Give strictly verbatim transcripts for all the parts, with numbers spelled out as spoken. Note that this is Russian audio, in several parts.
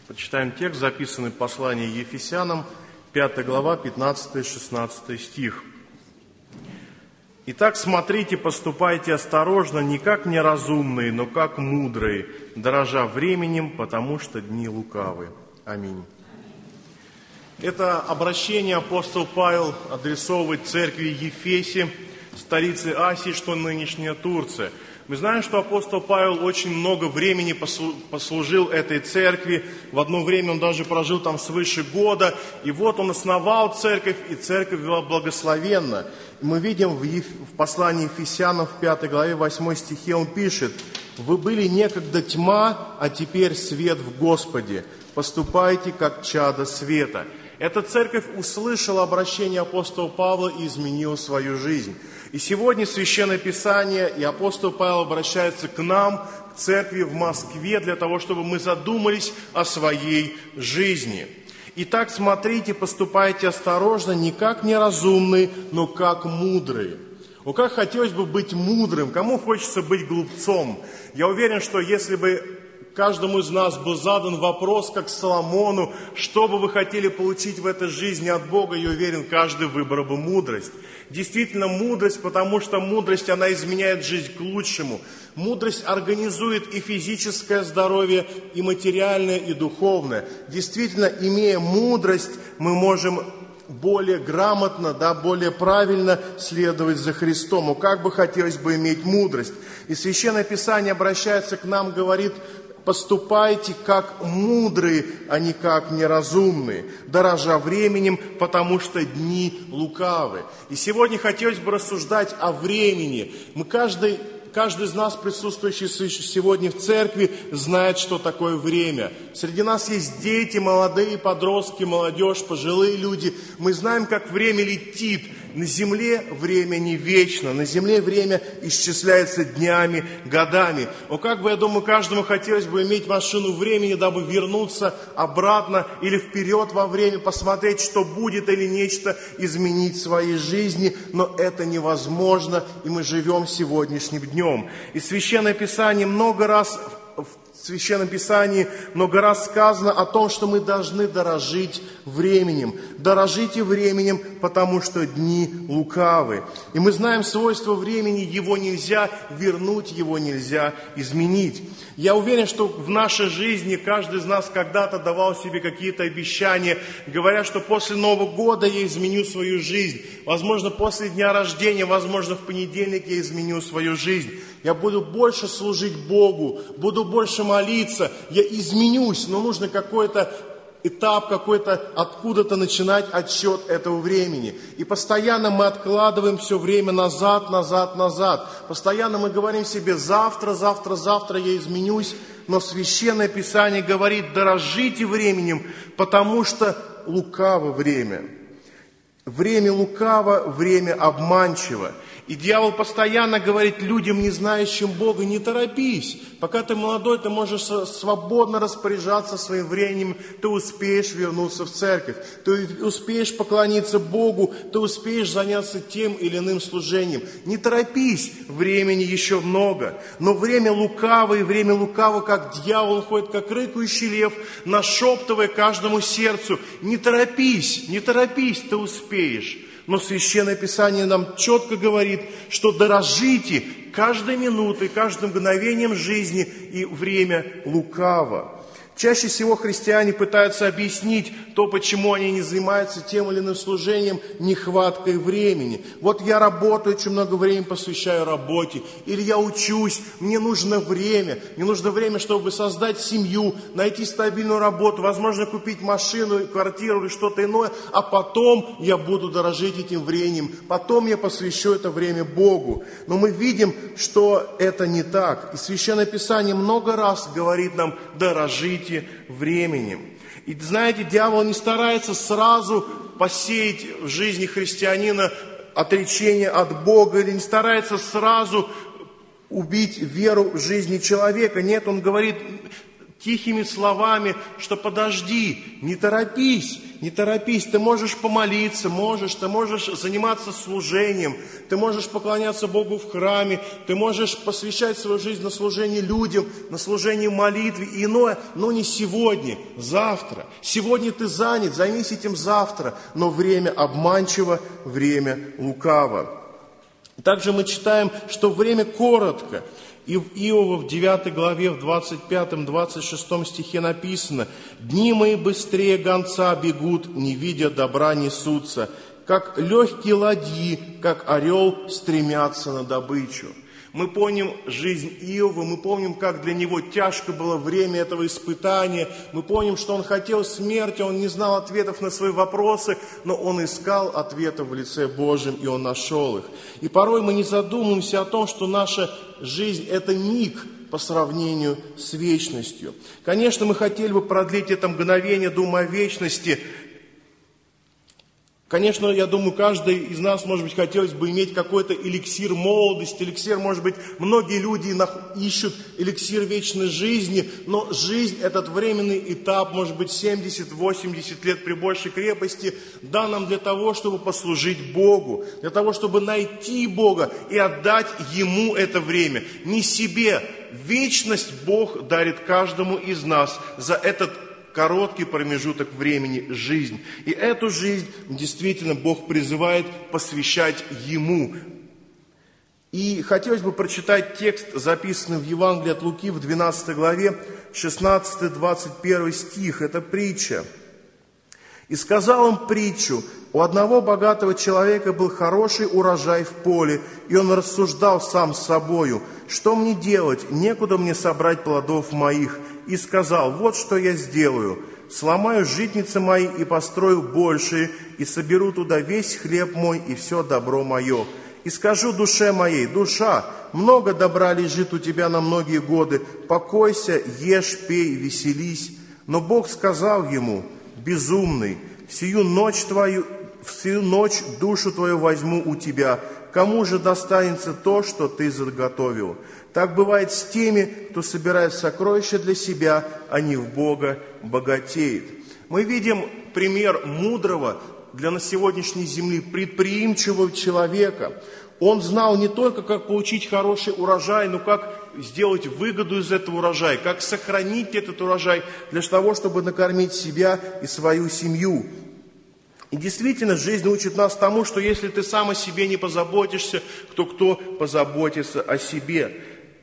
Прочитаем текст, записанный в послании Ефесянам, пятая глава, пятнадцатый-шестнадцатый стих. «Итак, смотрите, поступайте осторожно, не как неразумные, но как мудрые, дорожа временем, потому что дни лукавы». Аминь. Это обращение апостол Павел адресовывает церкви Ефесе, столице Асии, что нынешняя Турция. Мы знаем, что апостол Павел очень много времени послужил этой церкви. В одно время он даже прожил там свыше года. И вот он основал церковь, и церковь была благословенна. И мы видим в, Еф... в послании Ефесянам в пятой главе, восьмом стихе, он пишет: «Вы были некогда тьма, а теперь свет в Господе. Поступайте, как чада света». Эта церковь услышала обращение апостола Павла и изменила свою жизнь. И сегодня Священное Писание и апостол Павел обращается к нам, к церкви в Москве, для того, чтобы мы задумались о своей жизни. Итак, смотрите, поступайте осторожно, не как неразумные, но как мудрые. Ну, как хотелось бы быть мудрым, кому хочется быть глупцом? Я уверен, что если бы каждому из нас был задан вопрос, как Соломону, что бы вы хотели получить в этой жизни от Бога, я уверен, каждый выбрал бы мудрость. Действительно, мудрость, потому что мудрость, она изменяет жизнь к лучшему. Мудрость организует и физическое здоровье, и материальное, и духовное. Действительно, имея мудрость, мы можем более грамотно, да, более правильно следовать за Христом. Но как бы хотелось бы иметь мудрость. И Священное Писание обращается к нам, говорит: поступайте как мудрые, а не как неразумные, дорожа временем, потому что дни лукавы. И сегодня хотелось бы рассуждать о времени. Мы каждый, каждый из нас, присутствующий сегодня в церкви, знает, что такое время. Среди нас есть дети, молодые, подростки, молодежь, пожилые люди. Мы знаем, как время летит. На земле время не вечно, на земле время исчисляется днями, годами. Но как бы, я думаю, каждому хотелось бы иметь машину времени, дабы вернуться обратно или вперед во время, посмотреть, что будет, или нечто изменить в своей жизни. Но это невозможно, и мы живем сегодняшним днем. И Священное Писание много раз... в Священном Писании много раз сказано о том, что мы должны дорожить временем. Дорожите временем, потому что дни лукавы. И мы знаем свойства времени, его нельзя вернуть, его нельзя изменить. Я уверен, что в нашей жизни каждый из нас когда-то давал себе какие-то обещания, говоря, что после Нового года я изменю свою жизнь. Возможно, после дня рождения, возможно, в понедельник я изменю свою жизнь. Я буду больше служить Богу, буду больше молиться, я изменюсь, но нужно какой-то этап, какой-то откуда-то начинать отсчет этого времени. И постоянно мы откладываем все время назад, назад, назад. Постоянно мы говорим себе: завтра, завтра, завтра я изменюсь. Но Священное Писание говорит: дорожите временем, потому что лукаво время. Время лукаво, время обманчиво. И дьявол постоянно говорит людям, не знающим Бога: не торопись. Пока ты молодой, ты можешь свободно распоряжаться своим временем. Ты успеешь вернуться в церковь. Ты успеешь поклониться Богу. Ты успеешь заняться тем или иным служением. Не торопись, времени еще много. Но время лукавое, время лукаво, как дьявол, ходит, как рыкающий лев, нашептывая каждому сердцу: не торопись, не торопись, ты успеешь. Но Священное Писание нам четко говорит, что дорожите каждой минутой, каждым мгновением жизни, и время лукаво. Чаще всего христиане пытаются объяснить то, почему они не занимаются тем или иным служением, нехваткой времени. Вот я работаю, очень много времени посвящаю работе. Или я учусь, мне нужно время. Мне нужно время, чтобы создать семью, найти стабильную работу, возможно, купить машину, квартиру или что-то иное. А потом я буду дорожить этим временем. Потом я посвящу это время Богу. Но мы видим, что это не так. И Священное Писание много раз говорит нам: дорожить временем. И знаете, дьявол не старается сразу посеять в жизни христианина отречение от Бога, или не старается сразу убить веру в жизни человека. Нет, он говорит тихими словами, что подожди, не торопись, не торопись, ты можешь помолиться, можешь, ты можешь заниматься служением, ты можешь поклоняться Богу в храме, ты можешь посвящать свою жизнь на служение людям, на служение молитве и иное, но не сегодня, завтра. Сегодня ты занят, займись этим завтра, но время обманчиво, время лукаво. Также мы читаем, что время коротко. И в Иова в девятой главе, в двадцать пятом — двадцать шестом стихе написано: «Дни мои быстрее гонца бегут, не видя добра несутся, как легкие ладьи, как орел стремятся на добычу». Мы помним жизнь Иова, мы помним, как для него тяжко было время этого испытания. Мы помним, что он хотел смерти, он не знал ответов на свои вопросы, но он искал ответы в лице Божьем, и он нашел их. И порой мы не задумываемся о том, что наша жизнь – это миг по сравнению с вечностью. Конечно, мы хотели бы продлить это мгновение, думая о вечности. Конечно, я думаю, каждый из нас, может быть, хотелось бы иметь какой-то эликсир молодости, эликсир, может быть, многие люди ищут эликсир вечной жизни, но жизнь, этот временный этап, может быть, семьдесят-восемьдесят лет при большей крепости, дан нам для того, чтобы послужить Богу, для того, чтобы найти Бога и отдать Ему это время, не себе. Вечность Бог дарит каждому из нас за этот короткий промежуток времени, жизнь. И эту жизнь действительно Бог призывает посвящать Ему. И хотелось бы прочитать текст, записанный в Евангелии от Луки в двенадцатой главе, шестнадцатый — двадцать первый стих. Это притча. «И сказал им притчу: у одного богатого человека был хороший урожай в поле, и он рассуждал сам с собою: что мне делать? Некуда мне собрать плодов моих. И сказал: вот что я сделаю. Сломаю житницы мои и построю большие, и соберу туда весь хлеб мой и все добро мое. И скажу душе моей: душа, много добра лежит у тебя на многие годы, покойся, ешь, пей, веселись. Но Бог сказал ему: безумный, всю ночь твою, всю ночь душу твою возьму у тебя. Кому же достанется то, что ты заготовил? Так бывает с теми, кто собирает сокровища для себя, а не в Бога богатеет». Мы видим пример мудрого для на сегодняшней земле, предприимчивого человека. Он знал не только, как получить хороший урожай, но как сделать выгоду из этого урожая, как сохранить этот урожай для того, чтобы накормить себя и свою семью. И действительно, жизнь учит нас тому, что если ты сам о себе не позаботишься, то кто позаботится о себе?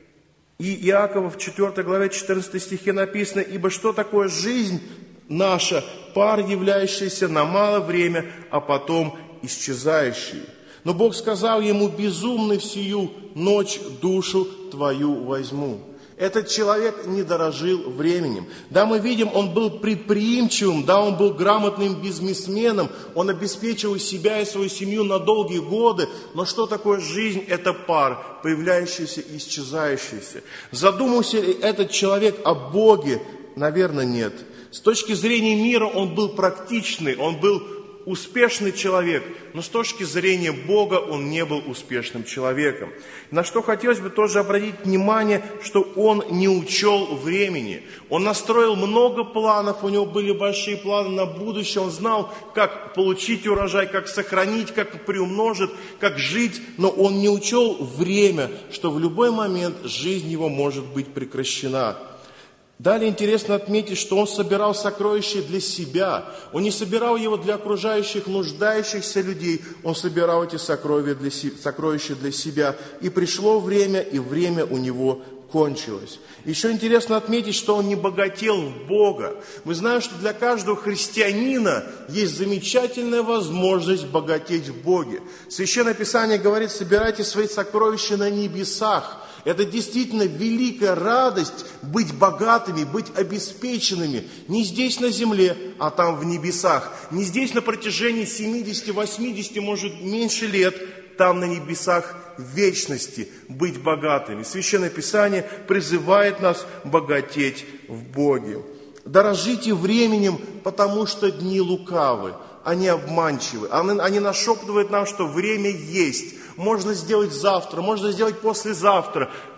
И Иакова в четвёртой главе четырнадцатом стихе написано: «Ибо что такое жизнь наша? Пар, являющийся на малое время, а потом исчезающий. Но Бог сказал ему: безумный, всю ночь душу твою возьму». Этот человек не дорожил временем. Да, мы видим, он был предприимчивым, да, он был грамотным бизнесменом, он обеспечивал себя и свою семью на долгие годы. Но что такое жизнь? Это пар, появляющийся и исчезающийся. Задумался ли этот человек о Боге? Наверное, нет. С точки зрения мира он был практичный, он был успешный человек, но с точки зрения Бога он не был успешным человеком. На что хотелось бы тоже обратить внимание, что он не учел времени. Он настроил много планов, у него были большие планы на будущее, он знал, как получить урожай, как сохранить, как приумножить, как жить, но он не учел время, что в любой момент жизнь его может быть прекращена. Далее интересно отметить, что он собирал сокровища для себя. Он не собирал его для окружающих, нуждающихся людей. Он собирал эти сокровища для, сокровища для себя. И пришло время, и время у него кончилось. Еще интересно отметить, что он не богател в Бога. Мы знаем, что для каждого христианина есть замечательная возможность богатеть в Боге. Священное Писание говорит: собирайте свои сокровища на небесах. Это действительно великая радость быть богатыми, быть обеспеченными. Не здесь на земле, а там в небесах. Не здесь на протяжении семидесяти-восьмидесяти, может, меньше лет, там на небесах в вечности быть богатыми. Священное Писание призывает нас богатеть в Боге. Дорожите временем, потому что дни лукавы. Они обманчивы. Они, они нашептывают нам, что время есть. Можно сделать завтра, можно сделать послезавтра.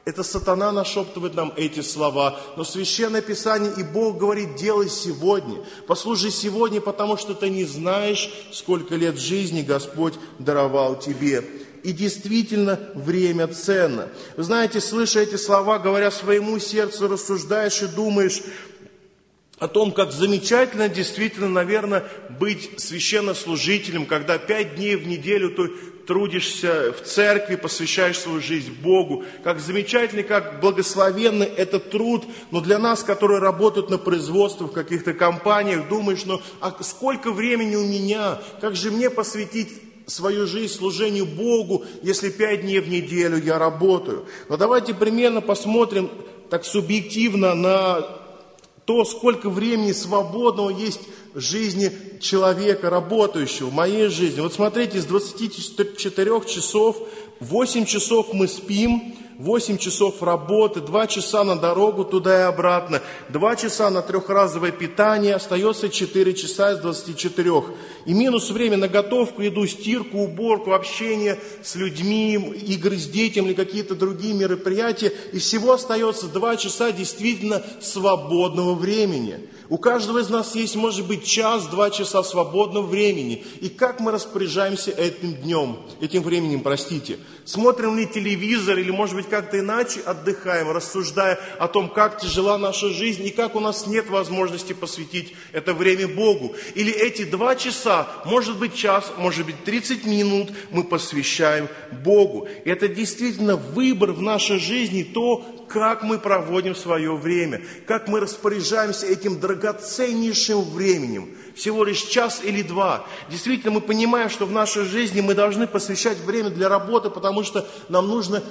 Это сатана нашептывает нам эти слова. Но Священное Писание и Бог говорит: делай сегодня. Послужи сегодня, потому что ты не знаешь, сколько лет жизни Господь даровал тебе. И действительно, время ценно. Вы знаете, слыша эти слова, говоря своему сердцу, рассуждаешь и думаешь о том, как замечательно действительно, наверное, быть священнослужителем, когда пять дней в неделю ты трудишься в церкви, посвящаешь свою жизнь Богу. Как замечательно, как благословенный этот труд. Но для нас, которые работают на производствах, в каких-то компаниях, думаешь: ну а сколько времени у меня? Как же мне посвятить свою жизнь служению Богу, если пять дней в неделю я работаю? Но давайте примерно посмотрим так субъективно на то, сколько времени свободного есть в жизни человека, работающего, в моей жизни. Вот смотрите, из двадцати четырёх часов восемь часов мы спим, восемь часов работы, два часа на дорогу туда и обратно, два часа на трехразовое питание, остается четыре часа из двадцати четырёх. И минус время на готовку, еду, стирку, уборку, общение с людьми, игры с детьми или какие-то другие мероприятия. И всего остается два часа действительно свободного времени. У каждого из нас есть, может быть, час-два часа свободного времени. И как мы распоряжаемся этим днем, этим временем, простите? Смотрим ли телевизор или, может быть, как-то иначе отдыхаем, рассуждая о том, как тяжела наша жизнь и как у нас нет возможности посвятить это время Богу. Или эти два часа, может быть, час, может быть, тридцать минут мы посвящаем Богу. И это действительно выбор в нашей жизни, то, как мы проводим свое время, как мы распоряжаемся этим драгоценнейшим временем. Всего лишь час или два. Действительно, мы понимаем, что в нашей жизни мы должны посвящать время для работы, потому что нам нужно,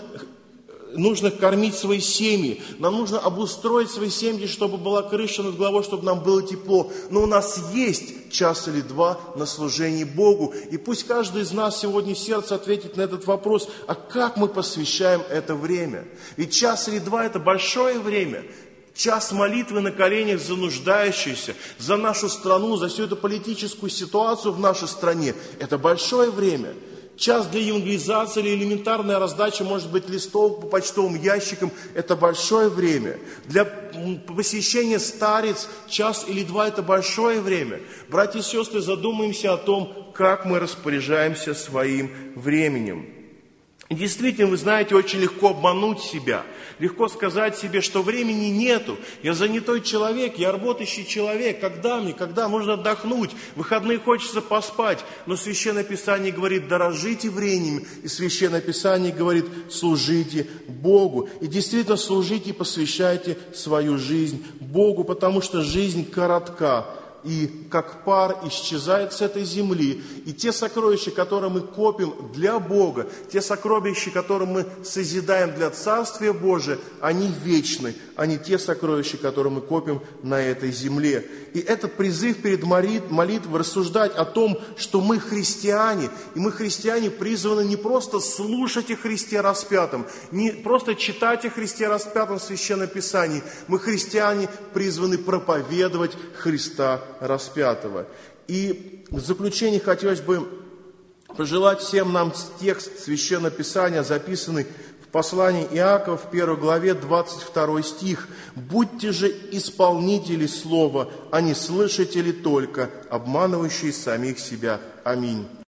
нужно кормить свои семьи, нам нужно обустроить свои семьи, чтобы была крыша над головой, чтобы нам было тепло. Но у нас есть час или два на служение Богу. И пусть каждый из нас сегодня в сердце ответит на этот вопрос: а как мы посвящаем это время? Ведь час или два – это большое время. Час молитвы на коленях за нуждающихся, за нашу страну, за всю эту политическую ситуацию в нашей стране – это большое время. Час для евангелизации или элементарная раздача, может быть, листов по почтовым ящикам – это большое время. Для посещения старец час или два – это большое время. Братья и сестры, задумаемся о том, как мы распоряжаемся своим временем. И действительно, вы знаете, очень легко обмануть себя. Легко сказать себе, что времени нету. Я занятой человек, я работающий человек. Когда мне, когда можно отдохнуть? В выходные хочется поспать. Но Священное Писание говорит: дорожите временем. И Священное Писание говорит: служите Богу. И действительно, служите и посвящайте свою жизнь Богу, потому что жизнь коротка. И как пар исчезает с этой земли. И те сокровища, которые мы копим для Бога, те сокровища, которые мы созидаем для Царствия Божия, они вечны, а не те сокровища, которые мы копим на этой земле. И этот призыв перед молитвой рассуждать о том, что мы христиане, и мы христиане призваны не просто слушать о Христе распятом, не просто читать о Христе распятом в Священном Писании, мы христиане призваны проповедовать Христа распятого. И в заключение хотелось бы пожелать всем нам текст Священного Писания, записанный в послании Иакова в первой главе, двадцать второй стих. «Будьте же исполнители слова, а не слышатели только, обманывающие самих себя». Аминь.